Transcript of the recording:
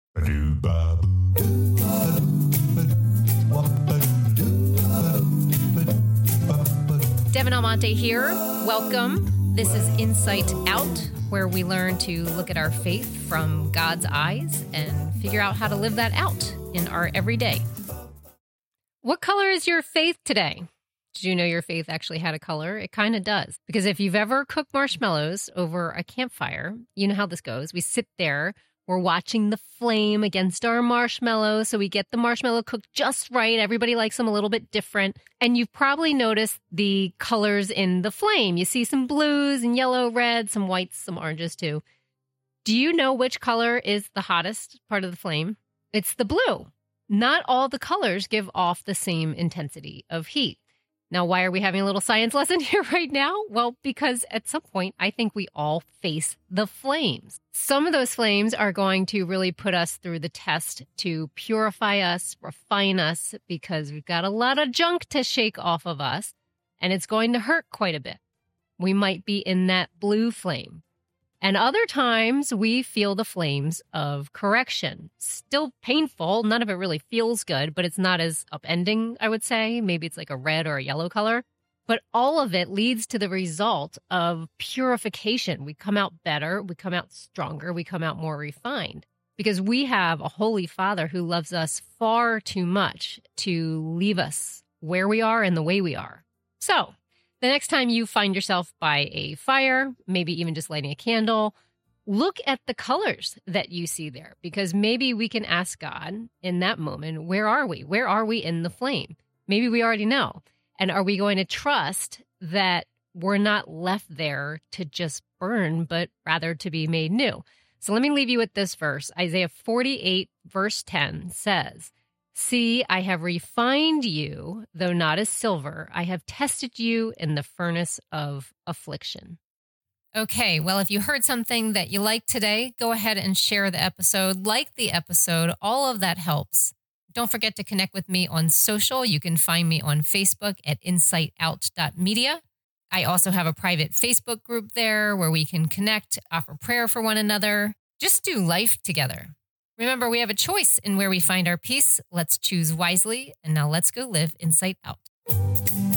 Devin Almonte here. Welcome. This is Insight Out, where we learn to look at our faith from God's eyes and figure out how to live that out in our everyday. What color is your faith today? Did you know your faith actually had a color? It kind of does. Because if you've ever cooked marshmallows over a campfire, you know how this goes. We sit there, we're watching the flame against our marshmallow, so we get the marshmallow cooked just right. Everybody likes them a little bit different. And you've probably noticed the colors in the flame. You see some blues and yellow, red, some whites, some oranges too. Do you know which color is the hottest part of the flame? It's the blue. Not all the colors give off the same intensity of heat. Now, why are we having a little science lesson here right now? Well, because at some point, I think we all face the flames. Some of those flames are going to really put us through the test to purify us, refine us, because we've got a lot of junk to shake off of us, and it's going to hurt quite a bit. We might be in that blue flame. And other times we feel the flames of correction. Still painful. None of it really feels good, but it's not as upending, I would say. Maybe it's like a red or a yellow color. But all of it leads to the result of purification. We come out better. We come out stronger. We come out more refined. Because we have a Holy Father who loves us far too much to leave us where we are and the way we are. So, the next time you find yourself by a fire, maybe even just lighting a candle, look at the colors that you see there, because maybe we can ask God in that moment, where are we? Where are we in the flame? Maybe we already know. And are we going to trust that we're not left there to just burn, but rather to be made new? So let me leave you with this verse. Isaiah 48, verse 10 says, "See, I have refined you, though not as silver. I have tested you in the furnace of affliction." Okay, well, if you heard something that you liked today, go ahead and share the episode. Like the episode. All of that helps. Don't forget to connect with me on social. You can find me on Facebook at insightout.media. I also have a private Facebook group there where we can connect, offer prayer for one another, just do life together. Remember, we have a choice in where we find our peace. Let's choose wisely. And now let's go live Insight Out.